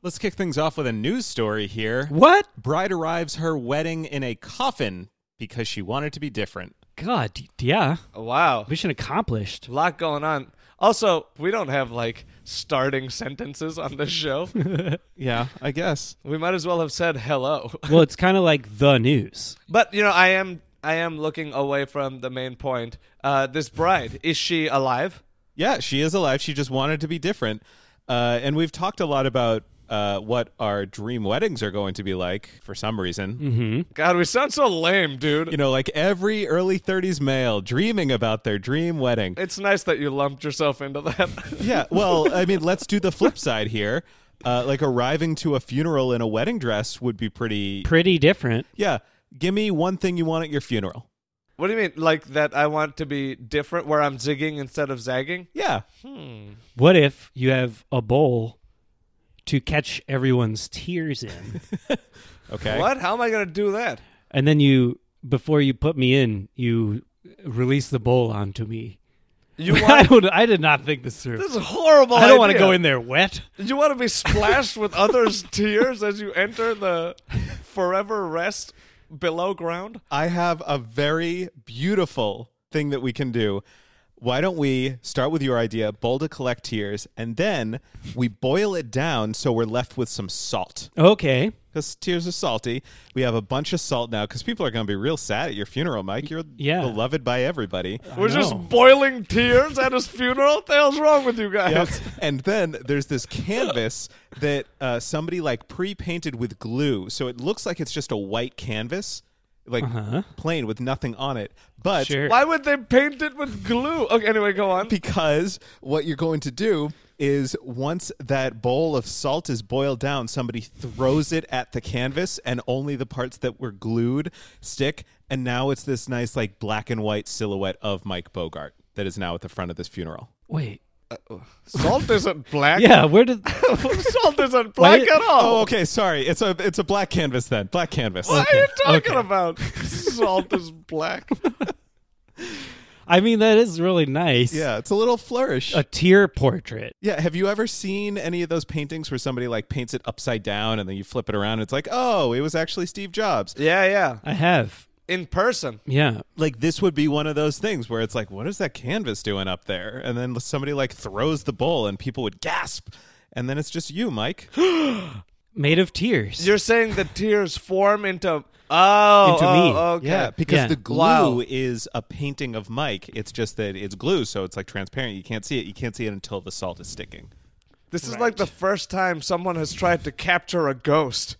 Let's kick things off with a news story here. What? Bride arrives her wedding in a coffin because she wanted to be different. God, yeah. Wow. Mission accomplished. A lot going on. Also, we don't have, starting sentences on this show. Yeah, I guess. We might as well have said hello. Well, it's kind of like the news. But, I am looking away from the main point. This bride, is she alive? Yeah, she is alive. She just wanted to be different. And we've talked a lot about what our dream weddings are going to be like for some reason. Mm-hmm. God, we sound so lame, dude. You know, like every early 30s male dreaming about their dream wedding. It's nice that you lumped yourself into that. Yeah, well, I mean, let's do the flip side here. Like arriving to a funeral in a wedding dress would be pretty different. Yeah, give me one thing you want at your funeral. What do you mean? Like that I want to be different where I'm zigging instead of zagging? Yeah. What if you have a bowl to catch everyone's tears in? Okay. What? How am I going to do that? And then before you put me in, you release the bowl onto me. I did not think this through. This is a horrible I don't want to idea. go in there wet. You want to be splashed with others' tears as you enter the forever rest below ground? I have a very beautiful thing that we can do. Why don't we start with your idea, bowl to collect tears, and then we boil it down so we're left with some salt. Okay. Because tears are salty. We have a bunch of salt now because people are going to be real sad at your funeral, Mike. You're beloved by everybody. We're just boiling tears at his funeral? What the hell's wrong with you guys? Yep. And then there's this canvas that somebody pre-painted with glue. So it looks like it's just a white canvas, plain with nothing on it. But Sure. Why would they paint it with glue? Okay, anyway, go on. Because what you're going to do is once that bowl of salt is boiled down, somebody throws it at the canvas and only the parts that were glued stick. And now it's this nice black and white silhouette of Mike Bogart that is now at the front of this funeral. Wait. Salt isn't black. Yeah, where did... Salt isn't black at all. Oh, okay. Sorry. It's a black canvas then. Black canvas. What are you talking about? Salt is black. I mean, that is really nice. Yeah, it's a little flourish. A tear portrait. Yeah, have you ever seen any of those paintings where somebody paints it upside down and then you flip it around and it's like, oh, it was actually Steve Jobs? Yeah. I have. In person. Yeah. This would be one of those things where it's like, what is that canvas doing up there? And then somebody throws the bowl and people would gasp. And then it's just you, Mike. Made of tears. You're saying the tears form into me. Okay. Yeah, because the glue Wow. is a painting of Mike. It's just that it's glue, so it's transparent. You can't see it. You can't see it until the salt is sticking. This is like the first time someone has tried to capture a ghost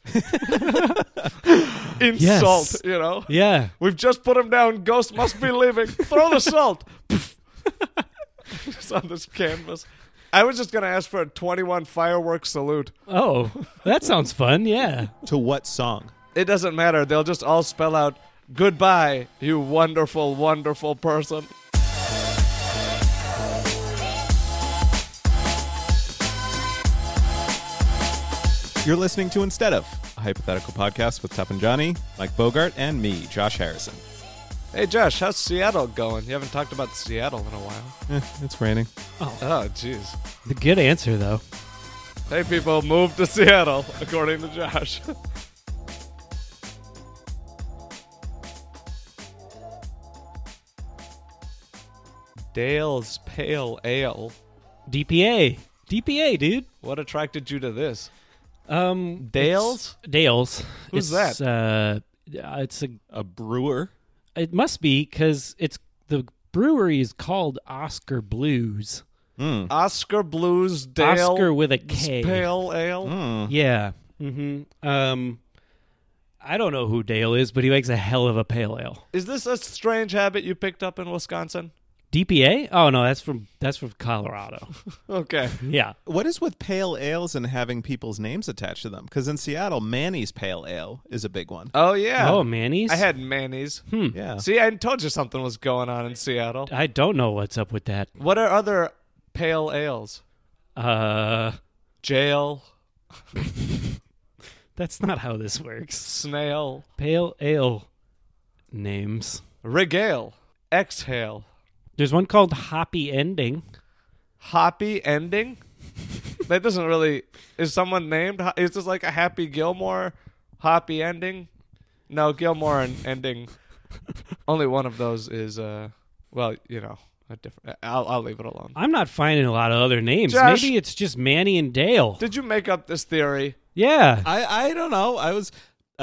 in Yes. salt, you know? Yeah. We've just put him down. Ghost must be leaving. Throw the salt. It's on this canvas. I was just going to ask for a 21 fireworks salute. Oh, that sounds fun. Yeah. To what song? It doesn't matter. They'll just all spell out, goodbye, you wonderful, wonderful person. You're listening to Instead of, a hypothetical podcast with Tup and Johnny, Mike Bogart, and me, Josh Harrison. Hey, Josh, how's Seattle going? You haven't talked about Seattle in a while. It's raining. Oh, jeez. The good answer, though. Hey, people, move to Seattle, according to Josh. Dale's Pale Ale. DPA. DPA, dude. What attracted you to this? Dale's? Dale's. Who's it's, that? It's A brewer. It must be because the brewery is called Oscar Blues. Oscar Blues Dale. Oscar with a K. Pale Ale. Yeah. Mm-hmm. I don't know who Dale is, but he makes a hell of a pale ale. Is this a strange habit you picked up in Wisconsin? DPA? Oh no, that's from Colorado. Okay. Yeah. What is with pale ales and having people's names attached to them? Because in Seattle, Manny's Pale Ale is a big one. Oh, yeah. Oh, Manny's? I had Manny's. Yeah. See, I told you something was going on in Seattle. I don't know what's up with that. What are other pale ales? Jail, That's not how this works. snail, Pale ale names. regale, exhale, There's one called Hoppy Ending. hoppy ending. That doesn't really. Is someone named? Is this like a Happy Gilmore, Happy ending? No, Gilmore and ending. Only one of those is well, you know, a different. I'll leave it alone. I'm not finding a lot of other names. Josh, Maybe it's just Manny and Dale. Did you make up this theory? Yeah. I don't know. I was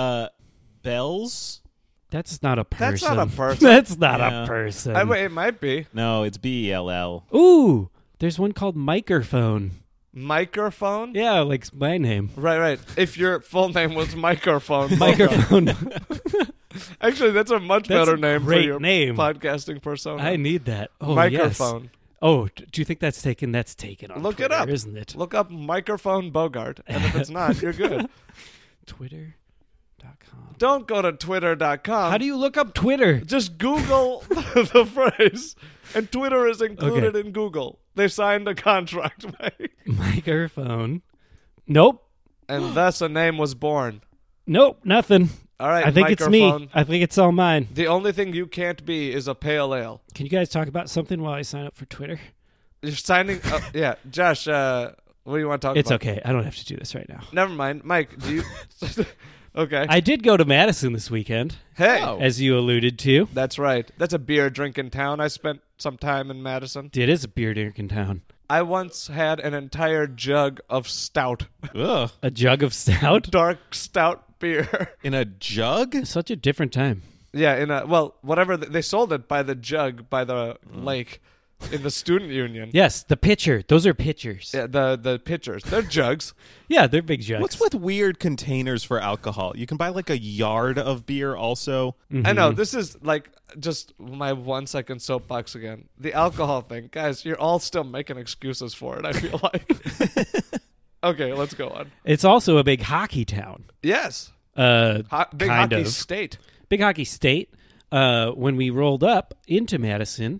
Bells. That's not a person. That's not a person. That's not Yeah. a person. Wait, it might be No, it's BELL. Ooh, there's one called Microphone. microphone. Yeah, like my name. Right. If your full name was microphone. Microphone. Actually, that's a much That's better a name for great your name. podcasting persona. I need that. Oh, microphone. Yes. Oh, do you think that's taken? That's taken on Look it Twitter, up. isn't it? Look up microphone Bogart, and if it's not, you're good. Twitter.com. Don't go to twitter.com. How do you look up Twitter? Just Google the phrase, and Twitter is included in Google. They signed a contract, Mike. Microphone. Nope. And thus a name was born. Nope. Nothing. All right, I think microphone. it's me. I think it's all mine. The only thing you can't be is a pale ale. Can you guys talk about something while I sign up for Twitter? You're signing. Yeah, Josh. What do you want to talk It's about? okay. I don't have to do this right now. Never mind, Mike. Do you? Okay. I did go to Madison this weekend, Hey, Oh. as you alluded to. that's right. That's a beer drinking town. I spent some time in Madison. It is a beer drinking town. I once had an entire jug of stout, Ugh. A jug of stout. dark stout beer. In a jug? Such a different time. Yeah, in a whatever they sold it by the jug by the lake in the student union. Yes, the pitcher. Those are pitchers. Yeah, the pitchers. They're jugs. Yeah, they're big jugs. What's with weird containers for alcohol? You can buy like a yard of beer also. I know this is like just my 1 second soapbox again. The alcohol thing, guys. You're all still making excuses for it. I feel like. Okay, let's go on. It's also a big hockey town. Yes, Big big kind hockey of. state. Big hockey state. When we rolled up into Madison,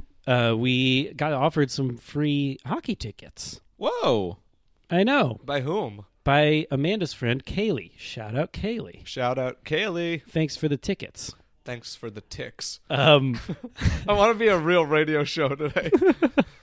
we got offered some free hockey tickets. Whoa. I know. By whom? By Amanda's friend, Kaylee. Shout out, Kaylee. Shout out, Kaylee. Thanks for the tickets. Thanks for the ticks. Pew, I want to be a real radio show today. pew,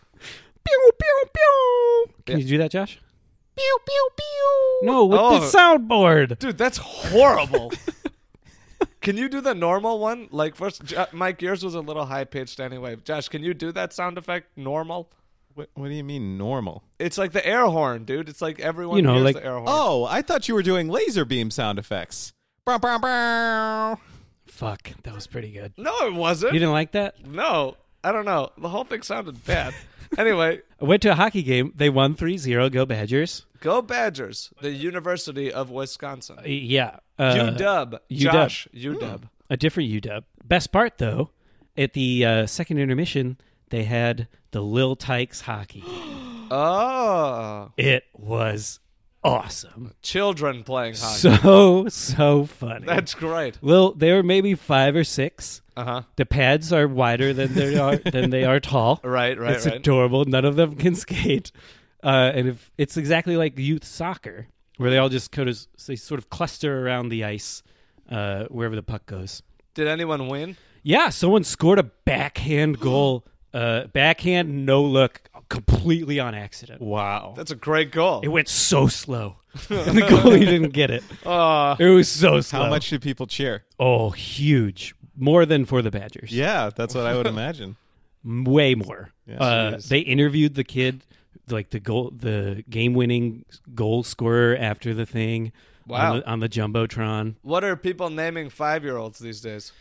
pew. Can you do that, Josh? Pew, pew, pew. No, with Oh. the soundboard. Dude, that's horrible. Can you do the normal one? Like first, Mike, yours was a little high pitched anyway. Josh, can you do that sound effect normal? What do you mean normal? It's like the air horn, dude. It's like everyone You know, hears like- the air horn. Oh, I thought you were doing laser beam sound effects. Bow, bow, bow. Fuck, that was pretty good. No, it wasn't. You didn't like that? No, I don't know. The whole thing sounded bad. Anyway, I went to a hockey game. They won 3-0. Go Badgers. go Badgers, the University of Wisconsin. Yeah. UW. UW. Josh, UW. A different UW. Best part, though, at the second intermission, they had the Lil Tykes hockey game. Oh, It was awesome. children playing hockey. So funny. That's great. They were maybe 5 or 6. Uh-huh. The pads are wider than they are tall. Right. It's adorable. None of them can skate. And if it's exactly like youth soccer, where they all just sort of cluster around the ice wherever the puck goes. Did anyone win? Yeah, someone scored a backhand goal, backhand no look, completely on accident. Wow. That's a great goal. It went so slow, and the goalie didn't get it. It was so slow. How much do people cheer? Oh, huge! More than for the Badgers. Yeah, that's what I would imagine. Way more. Yeah. They interviewed the kid, like the game-winning goal scorer after the thing. Wow. On the jumbotron. What are people naming 5-year-olds these days?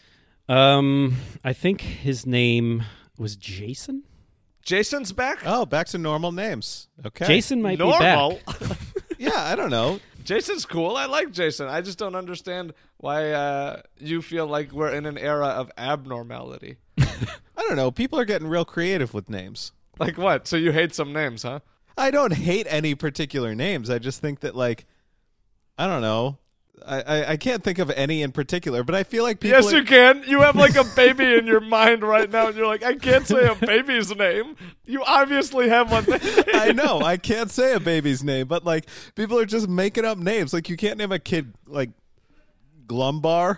I think his name was Jason. Jason's back? Oh, back to normal names. Okay. Jason might Normal? be back. Yeah, I don't know. Jason's cool. I like Jason. I just don't understand why you feel like we're in an era of abnormality. I don't know. People are getting real creative with names. Like what? So you hate some names, huh? I don't hate any particular names. I just think that, like, I don't know. I can't think of any in particular, but I feel like people. Yes, you can. You have like a baby in your mind right now, and you're like, I can't say a baby's name. You obviously have one. I know. I can't say a baby's name, but, like, people are just making up names. Like, you can't name a kid, like, Glumbar.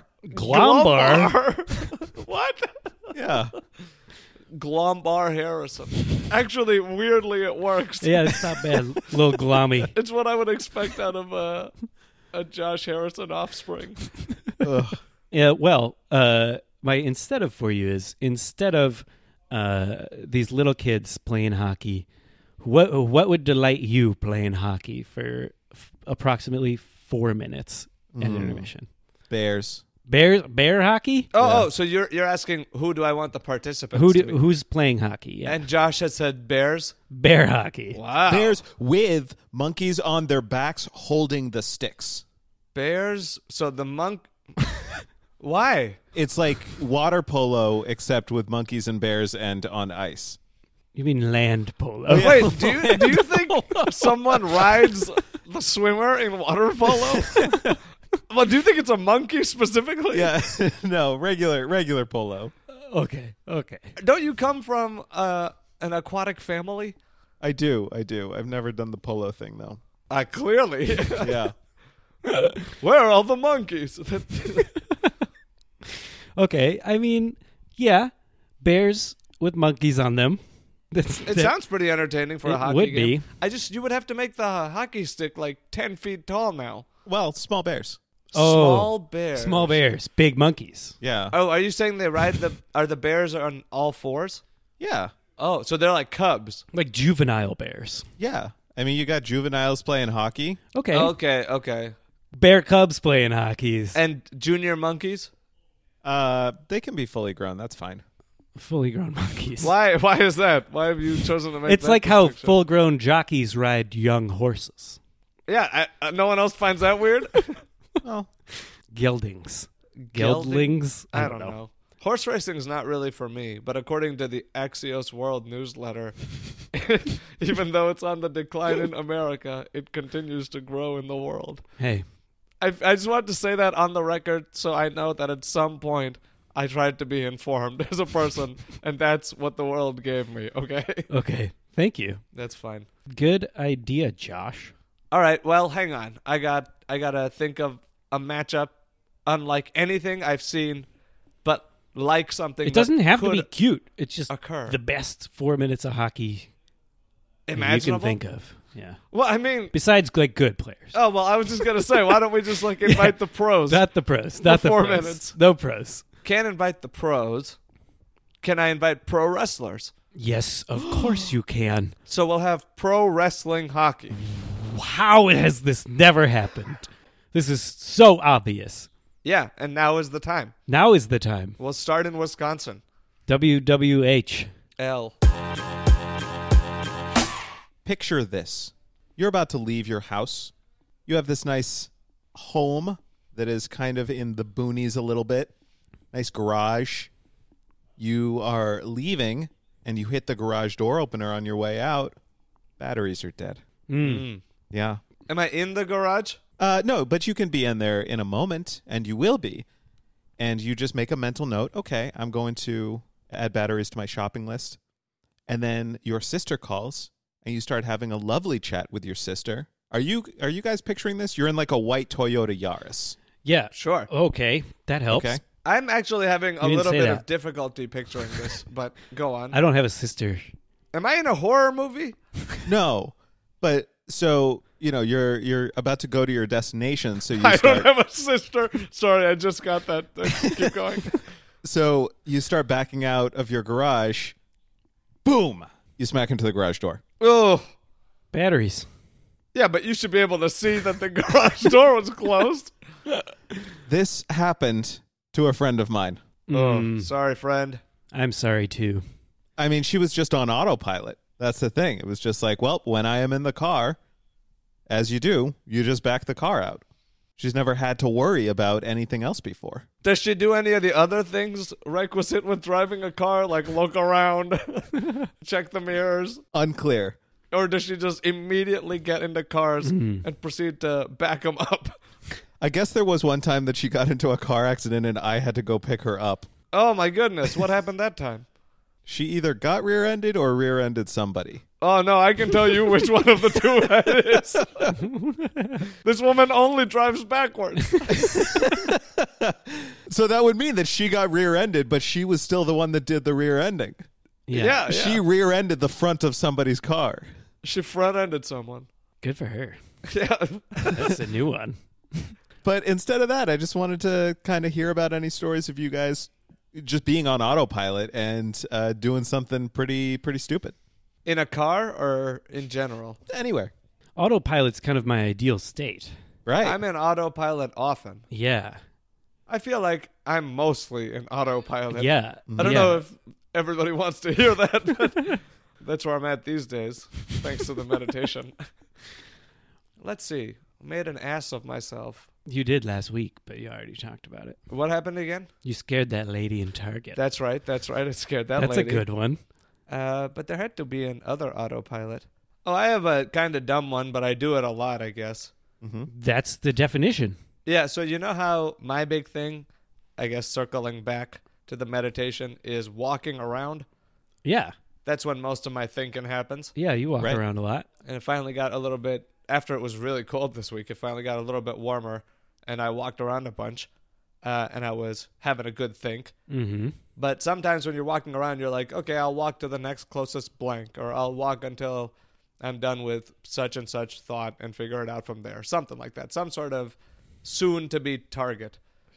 Glombar. What? Yeah. Glombar Harrison. Actually, weirdly, it works. Yeah, it's not bad. Little glommy. It's what I would expect out of a Josh Harrison offspring. Ugh. Yeah, well, my instead of for you is instead of these little kids playing hockey, what would delight you playing hockey for approximately 4 minutes at intermission? Bears. Bear hockey? Oh, so you're asking who do I want the participants to be? Who's playing hockey? Yeah. And Josh has said bears. Bear hockey. Wow. Bears with monkeys on their backs holding the sticks. Bears. So the monk. Why? It's like water polo, except with monkeys and bears and on ice. You mean land polo? Wait, do you think someone rides the swimmer in water polo? Well, do you think it's a monkey specifically? Yeah, no, regular polo. Okay. Don't you come from an aquatic family? I do. I've never done the polo thing though. Clearly. Yeah. Where are all the monkeys? Okay. I mean, yeah, bears with monkeys on them. It sounds pretty entertaining for a It hockey would game. be. You would have to make the hockey stick like 10 feet tall now. Well, small bears. Small bears. Small bears, big monkeys. Yeah. Oh, are you saying are the bears on all fours? Yeah. Oh, so they're like cubs. Like juvenile bears. Yeah. I mean, you got juveniles playing hockey. Okay. Okay. Bear cubs playing hockeys. And junior monkeys? They can be fully grown. That's fine. Fully grown monkeys. Why is that? Why have you chosen to make It's that like how distinction? full-grown jockeys ride young horses. Yeah, no one else finds that weird? Oh, Geldings. Gelding? Geldlings? I don't know. Horse racing is not really for me, but according to the Axios World newsletter, even though it's on the decline in America, it continues to grow in the world. Hey. I just wanted to say that on the record so I know that at some point I tried to be informed as a person, and that's what the world gave me, okay? Okay. Thank you. That's fine. Good idea, Josh. All right, well, hang on. I gotta think of a matchup unlike anything I've seen, but like something It doesn't that have to could be cute. It's just occur. the best 4 minutes of hockey you Imaginable? can think of. Yeah. Well, I mean, Besides, like, good players. oh, well, I was just going to say, why don't we just, like, invite the pros? Not the pros. Not the 4 pros. minutes. No pros. Can't invite the pros. Can I invite pro wrestlers? Yes, of course you can. So we'll have pro wrestling hockey. How has this never happened? This is so obvious. Yeah, and now is the time. Now is the time. We'll start in Wisconsin. WWH. L. picture this. You're about to leave your house. You have this nice home that is kind of in the boonies a little bit. Nice garage. You are leaving, and you hit the garage door opener on your way out. Batteries are dead. Yeah. Am I in the garage? No, but you can be in there in a moment, and you will be. And you just make a mental note. Okay, I'm going to add batteries to my shopping list. And then your sister calls, and you start having a lovely chat with your sister. Are you guys picturing this? You're in like a white Toyota Yaris. Yeah. Sure. Okay. That helps. Okay. I'm actually having a didn't little say bit that. of difficulty picturing this, but go on. I don't have a sister. Am I in a horror movie? No, but so you're about to go to your destination. So you I start. don't have a sister. Sorry, I just got that. Keep going. So you start backing out of your garage. Boom! You smack into the garage door. Oh, Batteries. yeah, but you should be able to see that the garage door was closed. This happened to a friend of mine. Oh, sorry, friend. I'm sorry, too. I mean, she was just on autopilot. That's the thing. It was just like, well, when I am in the car, as you do, you just back the car out. She's never had to worry about anything else before. Does she do any of the other things requisite with driving a car, like look around, check the mirrors? Unclear. Or does she just immediately get into cars and proceed to back them up? I guess there was one time that she got into a car accident and I had to go pick her up. Oh, my goodness. What happened that time? She either got rear-ended or rear-ended somebody. Oh, no, I can tell you which one of the two that is. This woman only drives backwards. So that would mean that she got rear-ended, but she was still the one that did the rear-ending. Yeah. She rear-ended the front of somebody's car. She front-ended someone. Good for her. Yeah. That's a new one. But instead of that, I just wanted to kind of hear about any stories of you guys just being on autopilot and doing something pretty stupid. In a car or in general? Anywhere. Autopilot's kind of my ideal state. Right. I'm in autopilot often. Yeah. I feel like I'm mostly in autopilot. Yeah. I don't know if everybody wants to hear that, but that's where I'm at these days, thanks to the meditation. Let's see. Made an ass of myself. You did last week, but you already talked about it. What happened again? You scared that lady in Target. That's right. I scared that That's lady. a good one. But there had to be another autopilot. Oh, I have a kind of dumb one, but I do it a lot, I guess. Mm-hmm. That's the definition. Yeah, so you know how my big thing, I guess circling back to the meditation, is walking around? Yeah. That's when most of my thinking happens. Yeah, you walk Right. around a lot. And it finally got a little bit, after it was really cold this week, it finally got a little bit warmer, and I walked around a bunch, and I was having a good think. Mm-hmm. But sometimes when you're walking around, you're like, okay, I'll walk to the next closest blank, or I'll walk until I'm done with such and such thought and figure it out from there. Something like that. Some sort of soon-to-be target.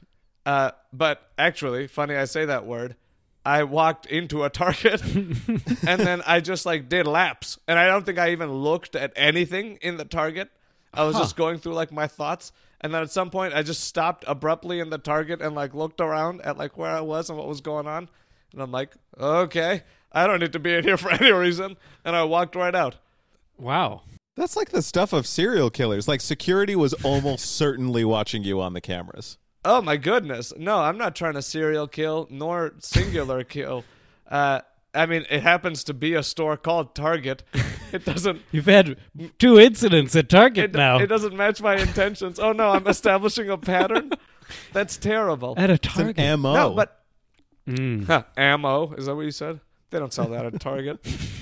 But actually, funny I say that word, I walked into a Target and then I just like did laps. And I don't think I even looked at anything in the Target. I was just going through like my thoughts. And then at some point I just stopped abruptly in the Target and like looked around at like where I was and what was going on. And I'm like, okay, I don't need to be in here for any reason. And I walked right out. Wow. That's like the stuff of serial killers. Like security was almost certainly watching you on the cameras. Oh my goodness. No, I'm not trying to serial kill nor singular kill. I mean, it happens to be a store called Target. It doesn't You've had 2 incidents at Target now. it doesn't match my intentions. Oh no, I'm establishing a pattern. That's terrible. At a It's Target. an MO. No, but Mm. ammo, is that what you said? They don't sell that at Target.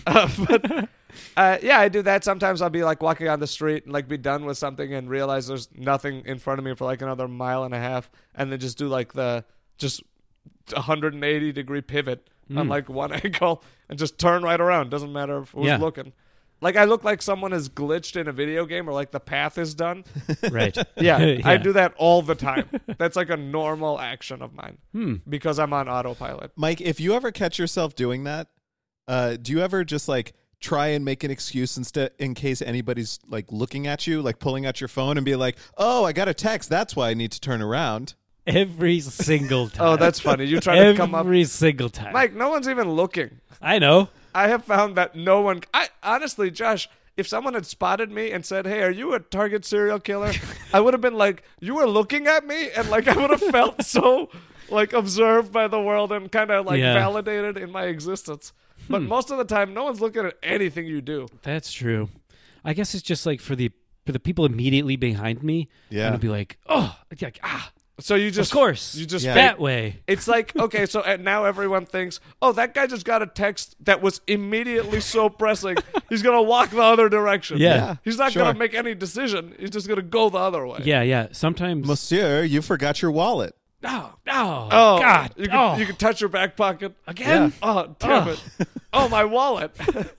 Yeah, I do that. Sometimes I'll be like walking on the street and like be done with something and realize there's nothing in front of me for like another mile and a half, and then just do like the 180-degree pivot on like one ankle and just turn right around. Doesn't matter who's Yeah. looking. Like I look like someone has glitched in a video game or like the path is done. Right. Yeah, I do that all the time. That's like a normal action of mine because I'm on autopilot. Mike, if you ever catch yourself doing that, do you ever just like try and make an excuse instead in case anybody's like looking at you, like pulling out your phone and be like, "Oh, I got a text. That's why I need to turn around." Every single time. Oh, that's funny. You try to come up. Every single time. Mike, no one's even looking. I know. I have found that no one. I honestly, Josh, if someone had spotted me and said, "Hey, are you a Target serial killer?" I would have been like, "You were looking at me," and like I would have felt so like observed by the world and kind of like Yeah. validated in my existence. But most of the time, no one's looking at anything you do. That's true. I guess it's just like for the people immediately behind me. Yeah. And I'll be like, oh, like, So you just, of course. you just Yeah. that way. It's like, okay, so now everyone thinks, oh, that guy just got a text that was immediately so pressing. He's going to walk the other direction. Yeah. He's not Sure. going to make any decision. He's just going to go the other way. Yeah. Sometimes. Monsieur, you forgot your wallet. Oh, Oh, God. You can, you can touch your back pocket. Again? Oh, damn it. Oh, my wallet.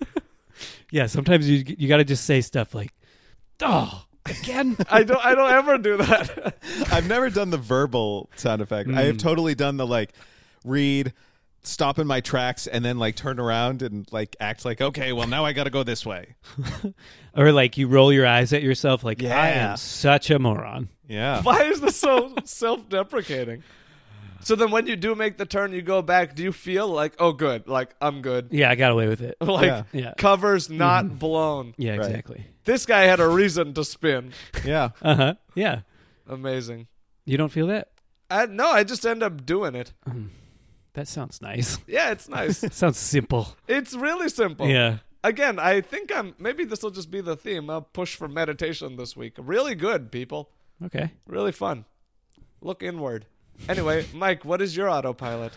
Yeah, sometimes you got to just say stuff like, oh, again? I don't ever do that. I've never done the verbal sound effect. I have totally done the like read, stop in my tracks, and then like turn around and like act like, okay, well now I got to go this way. Or like you roll your eyes at yourself like, I Yeah. am such a moron. Yeah. Why is this so self-deprecating? So then when you do make the turn, you go back, do you feel like, oh, good, like I'm good? Yeah, I got away with it. Like Yeah. Yeah. covers not blown. Yeah, Right. exactly. This guy had a reason to spin. Yeah. Uh-huh. Yeah. Amazing. You don't feel that? No, I just end up doing it. That sounds nice. Yeah, it's nice. Sounds simple. It's really simple. Yeah. Again, I think maybe this will just be the theme. I'll push for meditation this week. Really good, people. Okay. Really fun. Look inward. Anyway, Mike, what is your autopilot?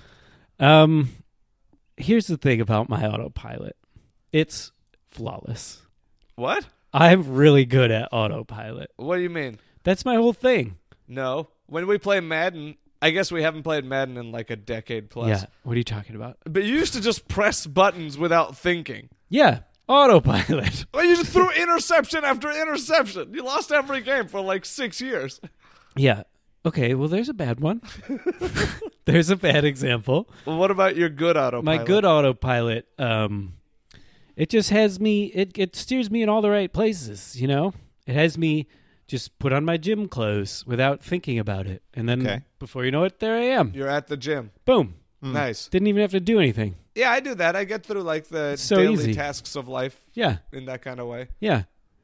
Here's the thing about my autopilot. It's flawless. What? I'm really good at autopilot. What do you mean? That's my whole thing. No. When we play Madden, I guess we haven't played Madden in like a decade plus. Yeah. What are you talking about? But you used to just press buttons without thinking. Yeah. Autopilot. Well, you just threw interception after interception. You lost every game for like 6 years. Yeah. Okay. Well, there's a bad one. There's a bad example. Well, what about your good autopilot? My good autopilot. It just has me. It steers me in all the right places. You know. It has me just put on my gym clothes without thinking about it, and then before you know it, there I am. You're at the gym. Boom. Nice. Didn't even have to do anything. Yeah, I do that. I get through like the So daily easy. tasks of life Yeah. in that kind of way. Yeah.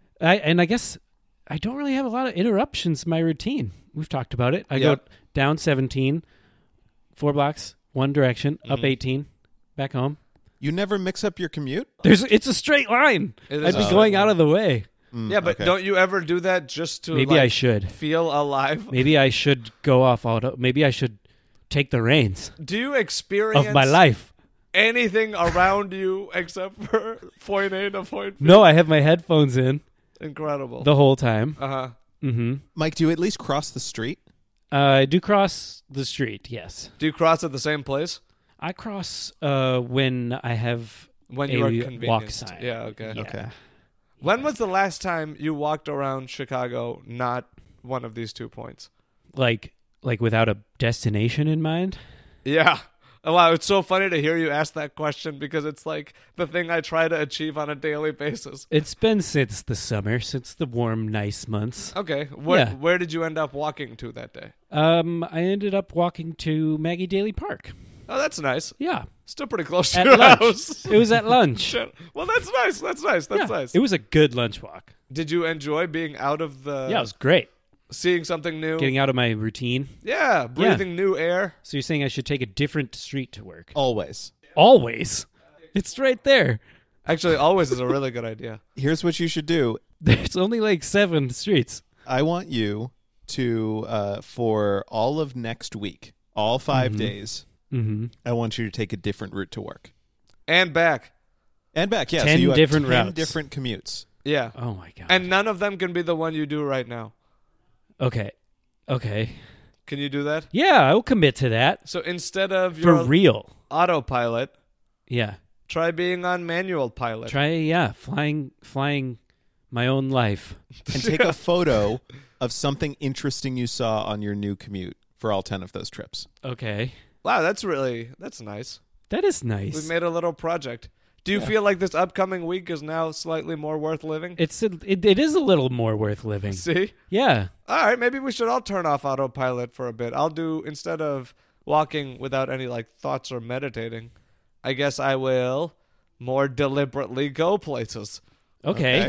I guess I don't really have a lot of interruptions in my routine. We've talked about it. I go down 17, 4 blocks, one direction, up 18, back home. You never mix up your commute? It's a straight line. It is I'd a be straight going line. out of the way. Yeah, but don't you ever do that just to Maybe like, I should. feel alive? Maybe I should go off auto. Maybe I should take the reins Do you experience of my life. anything around you except for point A to point B? No, I have my headphones in Incredible. the whole time. Uh-huh. Mm-hmm. Mike, do you at least cross the street? I do cross the street, yes. Do you cross at the same place? I cross when I have When a you are walk convenienced. sign. Yeah, okay. Yeah. Okay. When was the last time you walked around Chicago not one of these 2 points? Like without a destination in mind? Yeah. Oh, wow, it's so funny to hear you ask that question because it's like the thing I try to achieve on a daily basis. It's been since the summer, since the warm, nice months. Okay. Yeah. Where did you end up walking to that day? I ended up walking to Maggie Daly Park. Oh, that's nice. Yeah. Still pretty close to At your lunch. house. It was at lunch. Shit. Well, that's nice. That's nice. That's Yeah. nice. It was a good lunch walk. Did you enjoy being out of the... Yeah, it was great. seeing something new? Getting out of my routine. Yeah, breathing new air. So you're saying I should take a different street to work? Always. Always. It's right there. Actually, always is a really good idea. Here's what you should do. There's only like 7 streets. I want you to, for all of next week, all 5 days, Mm-hmm. I want you to take a different route to work. And back. And back, yeah. 10 so you have different 10 routes. different commutes. Yeah. Oh, my God. And none of them can be the one you do right now. Okay. Can you do that? Yeah, I'll commit to that. So instead of For your real. autopilot, Yeah. try being on manual pilot. Flying my own life. And take a photo of something interesting you saw on your new commute for all 10 of those trips. Okay. Wow, that's nice. That is nice. We made a little project. Do you feel like this upcoming week is now slightly more worth living? it is a little more worth living. See? Yeah. All right, maybe we should all turn off autopilot for a bit. I'll do, instead of walking without any like thoughts or meditating, I guess I will more deliberately go places. Okay.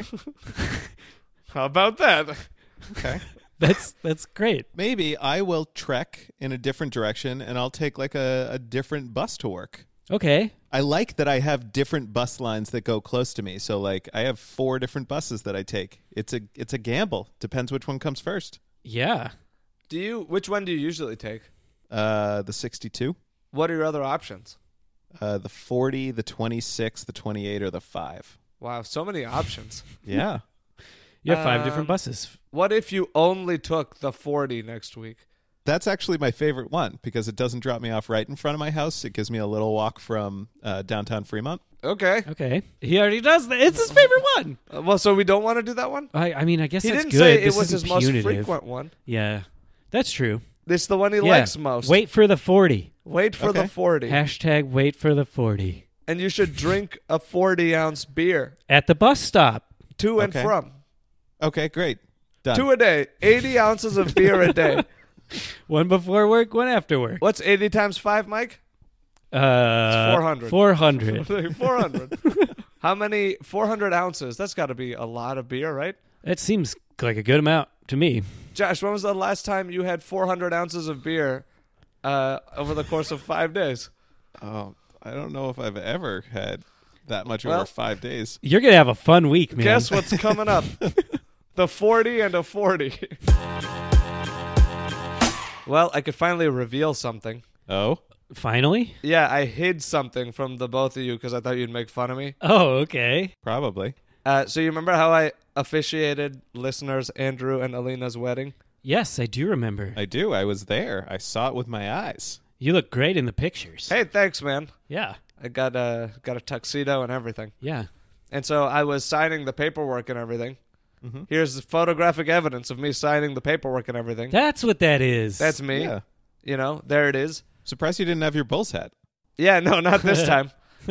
How about that? Okay. That's great. Maybe I will trek in a different direction and I'll take like a different bus to work. Okay. I like that I have different bus lines that go close to me. So like I have 4 different buses that I take. It's a gamble. Depends which one comes first. Yeah. Which one do you usually take? The 62, What are your other options? the 40, the 26, the 28, or the 5. Wow, so many options. Yeah. You have 5 different buses. What if you only took the 40 next week? That's actually my favorite one because it doesn't drop me off right in front of my house. It gives me a little walk from downtown Fremont. Okay. Okay. He already does that. It's his favorite one. Well, so we don't want to do that one? I mean, I guess He that's didn't good. say it This was isn't his most punitive. frequent one. Yeah. That's true. It's the one he Yeah. likes most. Wait for the 40. Wait for the Okay. 40. Hashtag wait for the 40. And you should drink a 40-ounce beer At the bus stop. to and Okay. from. Okay, great. Done. 2 a day. 80 ounces of beer a day. One before work, one after work. What's 80 times 5, Mike? 400. 400. 400. How many? 400 ounces. That's got to be a lot of beer, right? That seems like a good amount to me. Josh, when was the last time you had 400 ounces of beer over the course of 5 days? Oh, I don't know if I've ever had that much Well- over 5 days. You're going to have a fun week, man. Guess what's coming up? The 40 and a 40. Well, I could finally reveal something. Oh? Finally? Yeah, I hid something from the both of you because I thought you'd make fun of me. Oh, okay. Probably. So you remember how I officiated listeners Andrew and Alina's wedding? Yes, I do remember. I do. I was there. I saw it with my eyes. You look great in the pictures. Hey, thanks, man. Yeah. I got a tuxedo and everything. Yeah. And so I was signing the paperwork and everything. Here's the photographic evidence of me signing the paperwork and everything. That's what that is. That's me. Yeah. You know, there it is. Surprised you didn't have your Bulls hat. Yeah, no, not this time.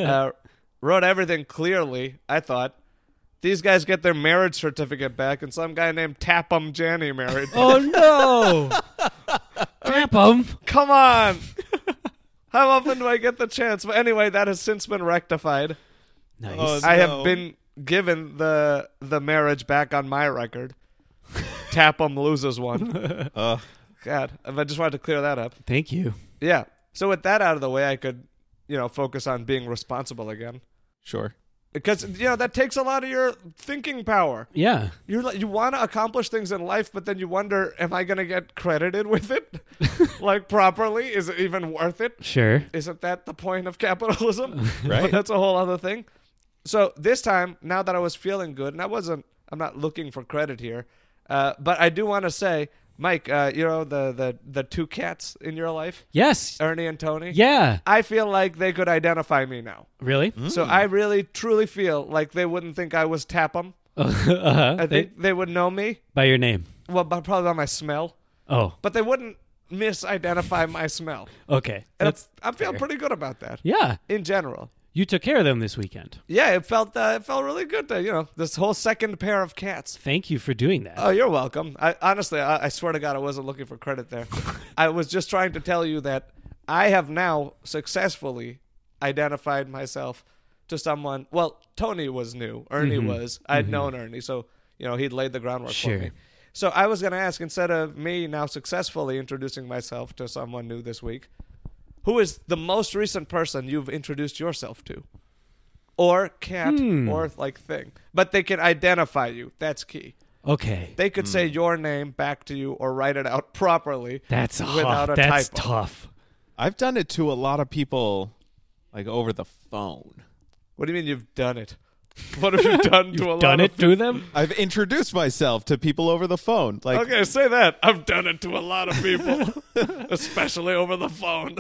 Wrote everything clearly, I thought. These guys get their marriage certificate back, and some guy named Tapham Janny married. Oh, no. Tap 'em. Come on! How often do I get the chance? But anyway, that has since been rectified. Nice. Oh, I no. have been given the marriage back on my record. Tapham loses one. God, I just wanted to clear that up. Thank you. Yeah. So with that out of the way, I could, focus on being responsible again. Sure. Because, that takes a lot of your thinking power. Yeah. You want to accomplish things in life, but then you wonder, am I going to get credited with it? Like, properly? Is it even worth it? Sure. Isn't that the point of capitalism? Right. But that's a whole other thing. So this time, now that I was feeling good, and I'm not looking for credit here, but I do want to say, Mike, the two cats in your life, Yes. Ernie and Tony, Yeah. I feel like they could identify me now. Really? So I really, truly feel like they wouldn't think I was Tapham. Uh-huh. I think they would know me. By your name. Well, probably by my smell. Oh, But they wouldn't misidentify my smell. okay. And That's I'm feeling fair. pretty good about that Yeah. in general. You took care of them this weekend. Yeah, it felt really good to, this whole second pair of cats. Thank you for doing that. Oh, you're welcome. Honestly, I swear to God, I wasn't looking for credit there. I was just trying to tell you that I have now successfully identified myself to someone. Well, Tony was new. Ernie was. I'd known Ernie, so he'd laid the groundwork Sure. for me. So I was going to ask, instead of me now successfully introducing myself to someone new this week, who is the most recent person you've introduced yourself to? Or cat, or thing. But they can identify you. That's key. Okay. They could say your name back to you or write it out properly. That's without a That's typo. tough. I've done it to a lot of people, like over the phone. What do you mean you've done it? What have you done to a lot Done of it to them? I've introduced myself to people over the phone. Like, Okay, say that. I've done it to a lot of people, especially over the phone.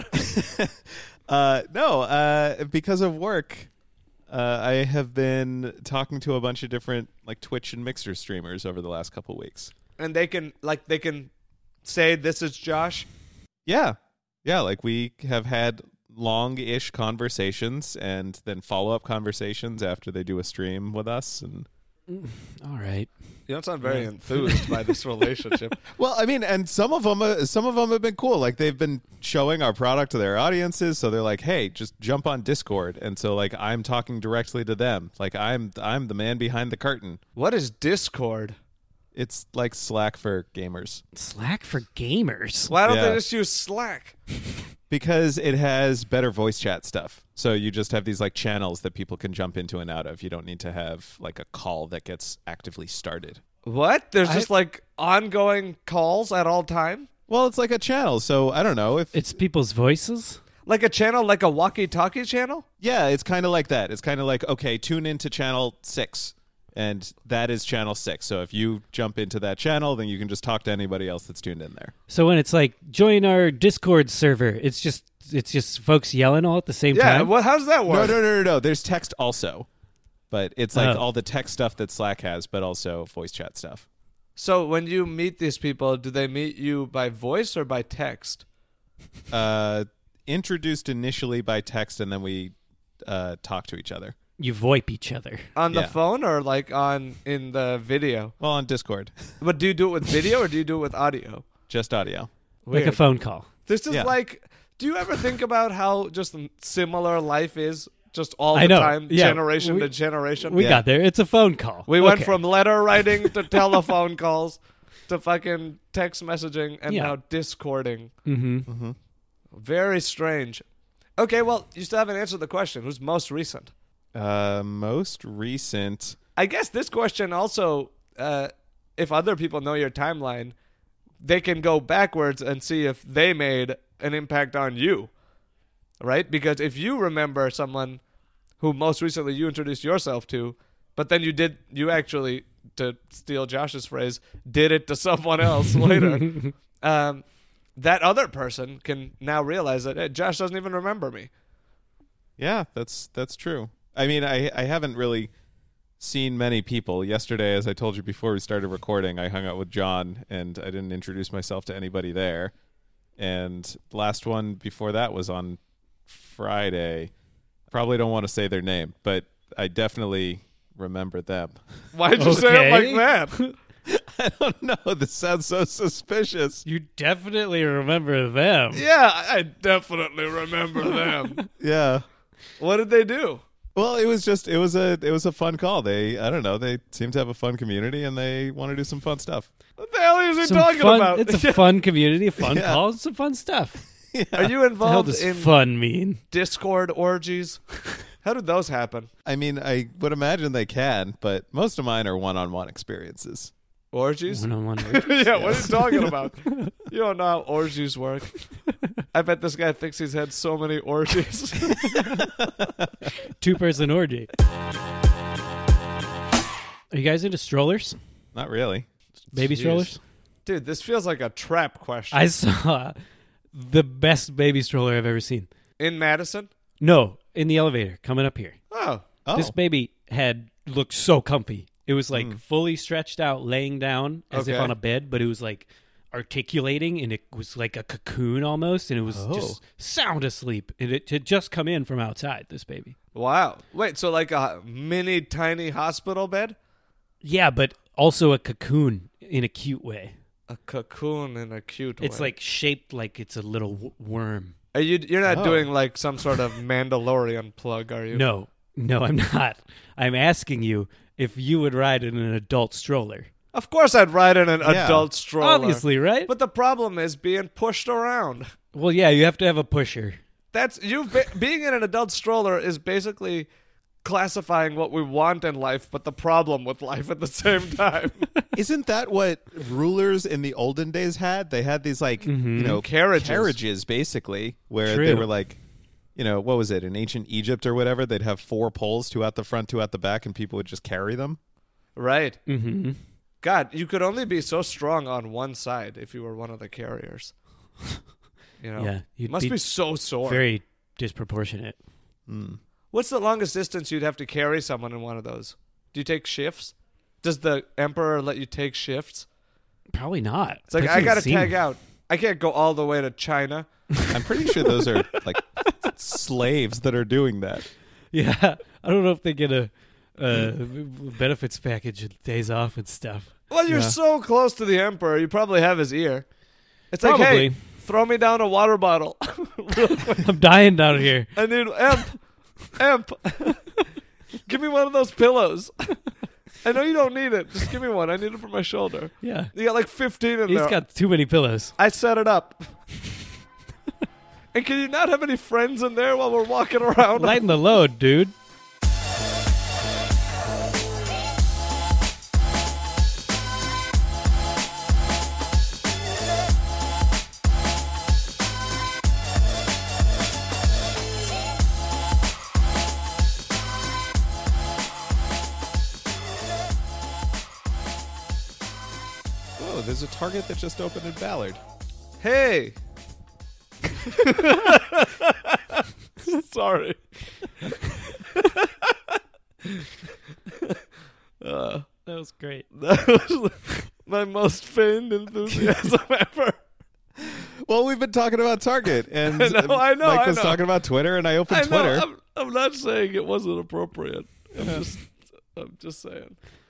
no, because of work, I have been talking to a bunch of different like Twitch and Mixer streamers over the last couple weeks. And they can say, this is Josh. Yeah, like we have had long-ish conversations and then follow-up conversations after they do a stream with us. And All right. You don't sound very enthused by this relationship. well, I mean, and some of them have been cool. Like they've been showing our product to their audiences, so they're like, "Hey, just jump on Discord." And so like I'm talking directly to them. Like I'm the man behind the curtain. What is Discord? It's like Slack for gamers Slack for gamers. Why don't Yeah. they just use Slack? because it has better voice chat stuff. So you just have these like channels that people can jump into and out of. You don't need to have like a call that gets actively started. What? There's just like ongoing calls at all time? Well, it's like a channel. So I don't know if It's people's voices? Like a channel, like a walkie-talkie channel? yeah, it's kind of like that. It's kind of like, okay, tune into channel 6. And that is channel 6. So if you jump into that channel, then you can just talk to anybody else that's tuned in there. So when it's like, join our Discord server, it's just folks yelling all at the same Yeah, time? well, how does that work? No. There's text also. But it's like Oh. all the text stuff that Slack has, but also voice chat stuff. So when you meet these people, do they meet you by voice or by text? Introduced initially by text, and then we talk to each other. You VoIP each other. On the Yeah. phone or like in the video? Well, on Discord. But do you do it with video or do you do it with audio? Just audio. Like a Weird. phone call. This is Yeah. like, do you ever think about how just similar life is just all I the know. time, Yeah. generation We- to generation? We Yeah. got there. It's a phone call. We went Okay. from letter writing to telephone calls to fucking text messaging and Yeah. now Discording. Mm-hmm. Very strange. Okay, well, you still haven't answered the question. Who's most recent? Most recent. I guess this question also, if other people know your timeline, they can go backwards and see if they made an impact on you, right? Because if you remember someone who most recently you introduced yourself to, but then you actually to steal Josh's phrase, did it to someone else later, that other person can now realize that, hey, Josh doesn't even remember me. Yeah, that's true. I mean, I haven't really seen many people. Yesterday, as I told you before we started recording, I hung out with John, and I didn't introduce myself to anybody there. And the last one before that was on Friday. Probably don't want to say their name, but I definitely remember them. Why'd you say it like that? I don't know. This sounds so suspicious. You definitely remember them. Yeah, I definitely remember them. Yeah. What did they do? Well, it was a fun call. They seem to have a fun community, and they want to do some fun stuff. What the hell is he Some talking fun- about? It's a fun community, fun Yeah. calls, some fun stuff. Are you What the hell involved does in fun mean? Discord orgies? How did those happen? I mean, I would imagine they can, but most of mine are one-on-one experiences. Orgies? One-on-one. Yeah, what are you talking about? You don't know how orgies work. I bet this guy thinks he's had so many orgies. 2-person orgy. Are you guys into strollers? Not really. Baby Jeez. strollers? Dude, this feels like a trap question. I saw the best baby stroller I've ever seen. In Madison? No, in the elevator coming up here. Oh. Oh, This baby looked so comfy. It was like fully stretched out, laying down as if Okay. on a bed, but it was like articulating, and it was like a cocoon almost, and it was just sound asleep. And it had just come in from outside, this baby. Wow. Wait, so like a mini tiny hospital bed? Yeah, but also a cocoon in a cute way. A cocoon in a cute It's way. like shaped like it's a little worm. You're not Oh. doing like some sort of Mandalorian plug, are you? No, I'm not. I'm asking you if you would ride in an adult stroller. Of course I'd ride in an Yeah. adult stroller. Obviously, right? But the problem is being pushed around. Well, yeah, you have to have a pusher. That's being in an adult stroller is basically classifying what we want in life, but the problem with life at the same time. isn't that what rulers in the olden days had? They had these Carriages. basically, where True. they were like, what was it, in ancient Egypt or whatever? They'd have 4 poles, 2 out the front, 2 out the back, and people would just carry them. Right. Mm-hmm. God, you could only be so strong on one side if you were one of the carriers. Yeah, you'd must be so sore. very disproportionate. What's the longest distance you'd have to carry someone in one of those? Do you take shifts? Does the emperor let you take shifts? Probably not. It's like, That I doesn't got to seem- tag out. I can't go all the way to China. I'm pretty sure those are like slaves that are doing that. Yeah, I don't know if they get a benefits package and days off and stuff. Well, you're Yeah. so close to the emperor, you probably have his ear. It's like, Probably. hey, throw me down a water bottle. I'm dying down here. I need Emp. Give me one of those pillows. I know you don't need it. Just give me one. I need it for my shoulder. Yeah, You got like 15 in he's there. got too many pillows. I set it up. And can you not have any friends in there while we're walking around? Lighten the load, dude. Oh, there's a Target that just opened in Ballard. Hey. Sorry. That was great. That was my most feigned enthusiasm ever. Well, we've been talking about Target, and I know, Mike I was know. talking about Twitter, and I opened I know. Twitter. I'm not saying it wasn't appropriate. I'm just saying.